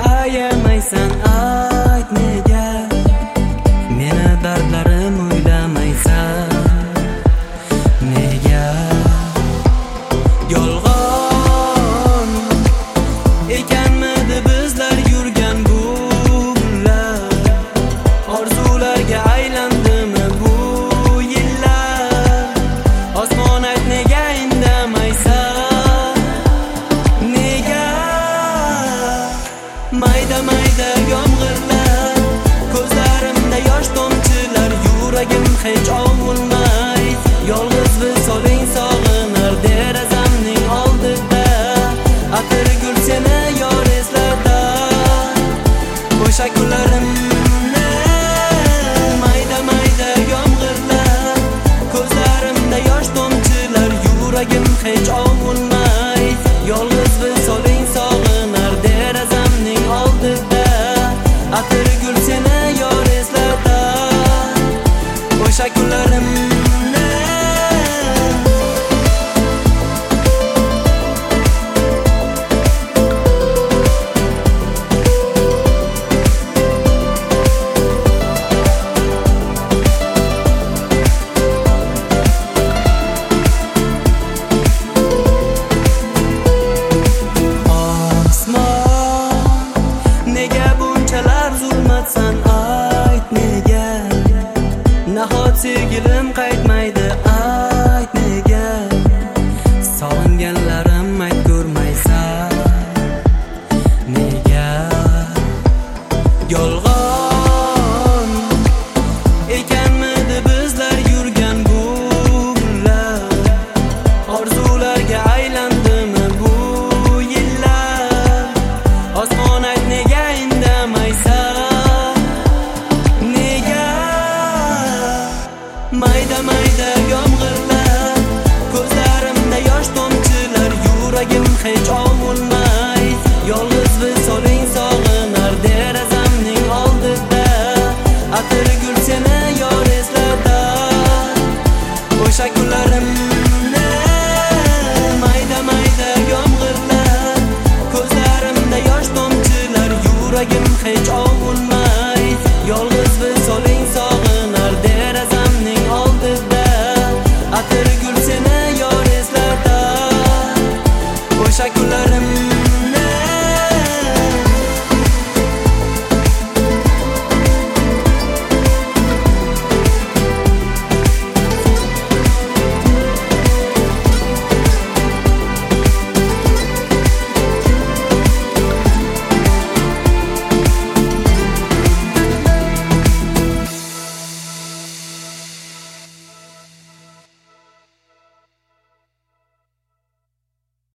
ayamaysan, ayt nega meni dardlarim o'ylamaysan, nega yolg'on ekanmidi bizlar yurgan bu kunlar, orzularga aylandimi bu yillar, osmon ayt nega indamaysan, nega mayda mayda yomg'irlar, ko'zlarimda yosh tomchilar, yuragim hech ovulmay, yolg'iz visoling sog'inar derazamning oldida, atir gul seni yor eslarda, o'sha kunlarimni. Mayda mayda yomg'irlar, ko'zlarimda yosh tomchilar, yuragim hech ovulmay, yolg'iz visoling sog'inar derazamning oldida, atir gul seni yor eslarda, o'sha kunlarimni. Zulmatsan ayt nega, nahot sevgilim qaytmaydi, ayt nega sog'inganlarim ayt ko'rmaysan, nega yolg'on ekanmidi bizlar yurgan bu kunlar, orzularga aylandimi bu yillar, osmon ayt nega indamaysan, mayda mayda yomg'irlar, ko'zlarimda yosh tomchilar, yuragim hech ovulmay, yolg'iz visoling sog'inar derazamning oldida, atir gul seni yor eslarda, o'sha kunlarimni. Mayda mayda yomg'irlar, ko'zlarimda yosh tomchilar, yuragim hech ovulmay,